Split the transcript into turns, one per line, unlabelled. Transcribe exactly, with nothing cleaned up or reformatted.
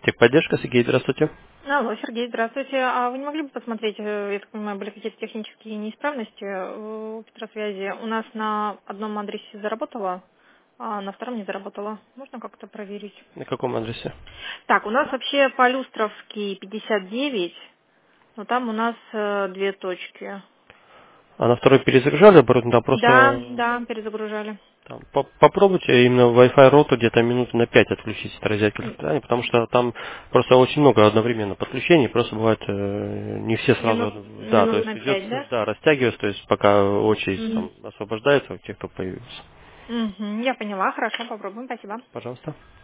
Техподдержка, Сергей, здравствуйте.
Алло, Сергей, здравствуйте. А вы не могли бы посмотреть, э, я так понимаю, были какие-то технические неисправности э, у Петросвязи? У нас на одном адресе заработало, а на втором не заработало. Можно как-то проверить?
На каком адресе?
Так, у нас вообще по Люстровский пятьдесят девять, но там у нас э, две точки.
А на второй перезагружали оборудование? Да,
Да,
просто
да, перезагружали.
там, по- попробуйте именно Wi-Fi роутер где-то минуты на пять отключить от розетки электрони, потому что там просто очень много одновременно подключений, просто бывает э, не все
Минут,
сразу, да, то
минут
есть
на
идет,
пять, да?
да, растягивается, то есть пока очередь
Угу.
там освобождается у тех, кто появился.
Угу, я поняла, хорошо, попробуем, спасибо.
Пожалуйста.